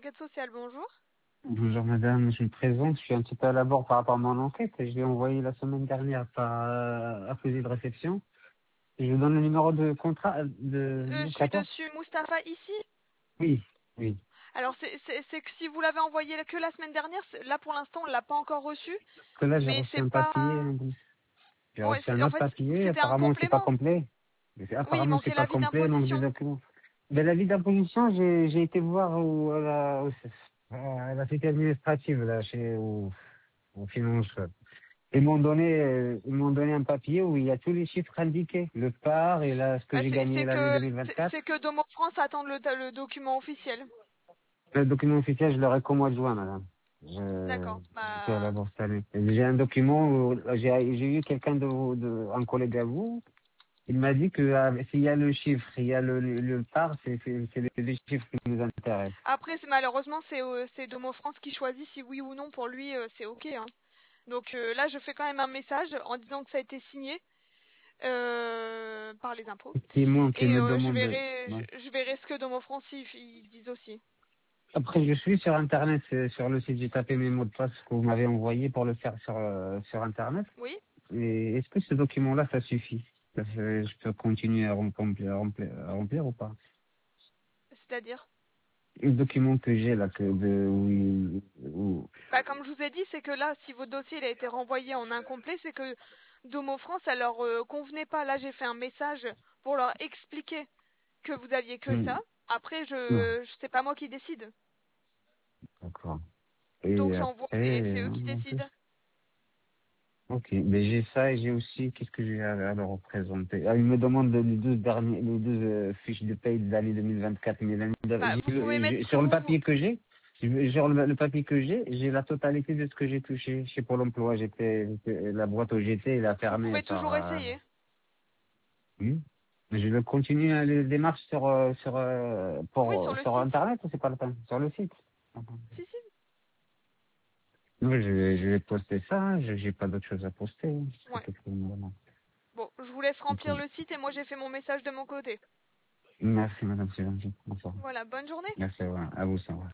enquête sociale, bonjour. Bonjour madame, je me présente, je suis un petit peu à la bourre par rapport à mon enquête. Je l'ai envoyé la semaine dernière par accusé de réception. Et je vous donne le numéro de contrat de Je suis 14. dessus Mustapha ici. Oui, oui. Alors c'est que si vous l'avez envoyé que la semaine dernière, là pour l'instant on l'a pas encore reçu, Parce que là j'ai mais reçu c'est un pas. papier, j'ai Ouais, reçu un en autre fait papier, c'était un apparemment c'est pas complément. complet. Oui, il Apparemment c'est manquait pas l'avis complet, manque des d'imposition. documents. Mais l'avis d'imposition, j'ai été voir à la cité administrative, là, aux finances. Ils m'ont donné un papier où il y a tous les chiffres indiqués, le par et là ce que Bah, j'ai gagné l'année 2024. c'est que Domo France attend le document officiel. Le document officiel, je l'aurai qu'au mois de juin, madame. D'accord. Sur la Bah bourse année. J'ai un document où j'ai eu quelqu'un un collègue à vous. Il m'a dit que s'il y a le chiffre, il y a le par, c'est les chiffres qui nous intéressent. après malheureusement c'est Domo France qui choisit si oui ou non pour lui c'est ok, hein. Donc là je fais quand même un message en disant que ça a été signé par les impôts. Effectivement, qui Et me je demande de... verrai, Ouais. je verrai ce que Domo France ils disent aussi. Après, je suis sur Internet, sur le site, j'ai tapé mes mots de passe que vous m'avez envoyé pour le faire sur Internet. Oui, Et est-ce que ce document-là, ça suffit? Je peux continuer à remplir ou pas? c'est-à-dire. Le document que j'ai là, Bah, comme je vous ai dit, c'est que là, si votre dossier il a été renvoyé en incomplet, c'est que Domo France, ça leur convenait pas. Là, j'ai fait un message pour leur expliquer que vous aviez que Hmm, ça. Après, non, c'est pas moi qui décide. d'accord. Et Donc j'envoie et après, c'est eux qui décident. ok, mais j'ai ça et j'ai aussi, qu'est-ce que j'ai à leur représenter? Ah, ils me demandent les 12 fiches de paye de l'année 2024. Mais Bah, vous pouvez mettre ce que sur le vous. papier que j'ai, sur le papier que j'ai la totalité de ce que j'ai touché chez Pôle emploi. La boîte où j'étais, elle a Vous fermé pouvez par, toujours essayer. oui. Mais je vais continuer les démarches Oui, sur le sur site. Internet ou c'est pas le temps? Sur le site? Si, si. Oui, je vais poster ça, hein. J'ai pas d'autre chose à poster, hein. C'est Ouais. tout ce que je me demande. Bon, je vous laisse Ok. remplir le site et moi j'ai fait mon message de mon côté. Merci madame, c'est gentil. Bonsoir. Voilà, bonne journée. Merci, à vous, ça va.